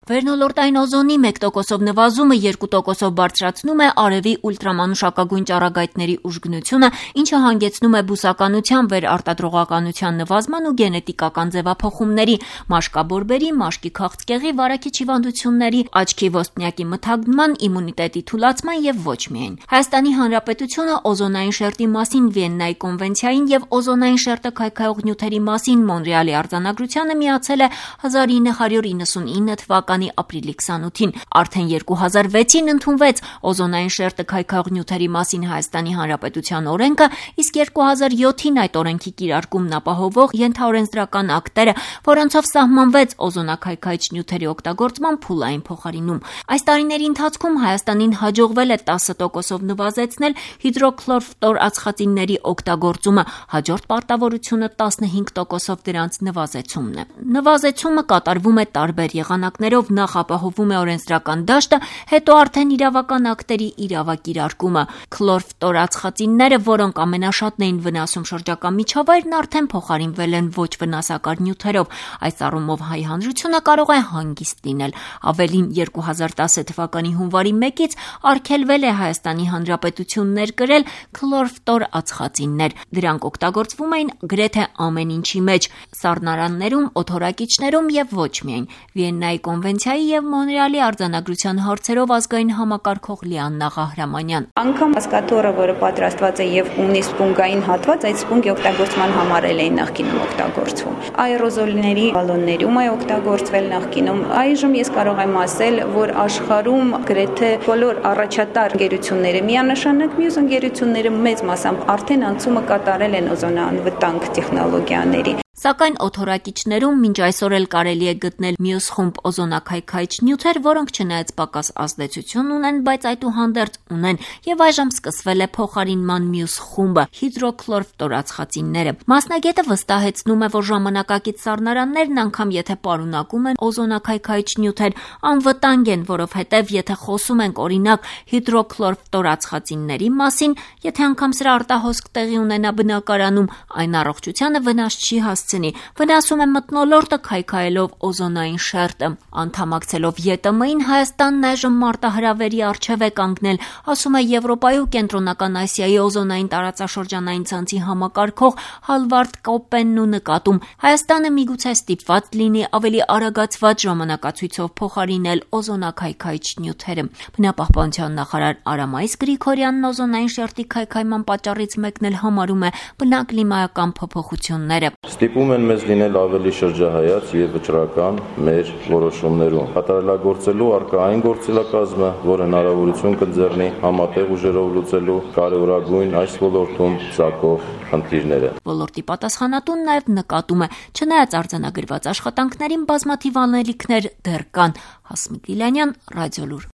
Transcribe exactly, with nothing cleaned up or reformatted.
Վերնոլորտային օզոնի մեկ տոկոսով նվազումը երկու տոկոսով բարձրացնում է արևի ուլտրամանուշակագույն ճառագայթների ուժգնությունը, ինչը հանգեցնում է բուսականության, վերարտադրողականության նվազման ու գենետիկական ձևափոխումների, մաշկաբորբերի, մաշկի քաղցկեղի, վարակիչ հիվանդությունների, աչքի ոսպնյակի մթագնման, իմունիտետի թուլացման եւ ոչ միայն։ Հայաստանի Հանրապետությունը օզոնային շերտի մասին Վիեննայի կոնվենցիային եւ օզոնային շերտը քայքայող նյութերի մասին Մոնրեալի արձանագրությանը միացել է հազար ինը հարյուր իննսունինը թվականի ապրիլի քսանութին։ Արդեն երկու հազար վեցին ընդունվեց օզոնային շերտը քայքայող նյութերի մասին Հայաստանի Հանրապետության օրենքը, իսկ երկու հազար յոթին այդ օրենքի կիրարկումն ապահովող ենթաօրենսդրական ակտերը, որոնցով սահմանվեց օզոնաքայքայիչ նյութերի օգտագործման փուլային փոխարինում։ Այս տարիների ընթացքում Հայաստանին հաջողվել է տասը տոկոսով նվազեցնել հիդրոքլորֆտոր ածխածինների օգտագործումը, հաջորդ պարտավորությունը տասնհինգ տոկոսով դրանց նվազեցումն է։ Նվազեցումը կատարվում է տարբեր եղանակներով, նախ ապահովում է օրենսդրական դաշտը, հետո արդեն իրավական ակտերի իրավակիրարկումը։ Քլորֆտորածխածինները, որոնք ամենաշատն էին վնասում շրջակա միջավայրն, արդեն փոխարինվել են ոչ վնասակար նյութերով։ Այս առումով հայ հանրությունը կարող է հանգիստ լինել։ Ավելին, երկու հազար տասը թվականի հունվարի մեկից արգելվել է Հայաստանի Հանրապետություն ներկրել քլորֆտոր ածխածիններ։ Դրանք օգտագործվում էին գրեթե ամեն ինչի մեջ՝ սառնարաններում, օդորակիչներում եւ ոչ միայն։ Վիեննայի կոնվենցիայի եւ Մոնրեալի արձանագրության հարցերով ազգային համակարգող Լիաննա Ղահրամանյան։ Անգամ ասկաթորը, որը պատրաստված է եւ ունի սպունգային հատված, այդ սպունգի օգտագործման համար էլ էին նախկինում օգտագործվում։ Աերոզոլների բալոններում է օգտագործվել նախկինում։ Այժմ ես կարող եմ ասել, որ աշխարհում գրեթե բոլոր առաջատար ընկերությունները, միանշանակ մյուս ընկերությունները մեծ մասամբ արդեն անցումը կատարել են օզոնանվտանգ տեխնոլոգիաների։ Սակայն օդորակիչներում մինչ այսօր էլ կարելի է գտնել մյուս խումբ օզոնաքայքայիչ նյութեր, որոնք չնայած պակաս ազդեցություն ունեն, բայց այդուհանդերձ ունեն, եւ այժմ սկսվել է փոխարինման մյուս խումբը՝ հիդրոքլորֆտորածխածինները։ Մասնագետը վստահեցնում է, որ ժամանակակից սառնարաններն, անգամ եթե պարունակում են օզոնաքայքայիչ նյութեր, անվտանգ են, որովհետեւ եթե խոսում ենք օրինակ հիդրոքլորֆտորածխածինների մասին, եթե անգամ սրա արտահոսք տեղի ունենա բնակարանում, այն առողջությանը վնաս չի հասցնի։ Վնասում է մթնոլորտը քայքայելով օզոնային շերտը։ Անդամակցելով ԵՏՄ-ին Հայաստանն այժմ մարտահրավերի առջև է կանգնել, ասում է Եվրոպայի ու Կենտրոնական Ասիայի օզոնային տարածաշրջանային ցանցի համակարգող Հալվարդ Կոպենն ու նկատում. Հայաստանը միգուցե ստիպված լինի ավելի արագացված ժամանակացույցով փոխարինել օզոնաքայքայիչ նյութերը։ Բնապահպանության նախարար Արամայիս Գրիգորյանն օզոնային շերտի քայքայման պատճառից մեկն էլ համարում է բնակլիմայական փոփոխությունները։ Ստիպում են մեզ լինել ավելի շրջահայաց եւ վճռական մեր որոշումներում, կատարելագործելու առկա այն գործիլակազմը, որը հնարավորություն կընձեռնի համատեղ ուժերով լուծելու կարևորագույն այս ոլորտում ծագող խնդիրները։ Ոլորտի պատասխանատուն նաեւ նկատում է, չնայած արձանագրված աշխատանքներին բազմաթիվ անելիքներ դեռ կան։ Հասմիկ Գիլանյան, Ռադիոլուր։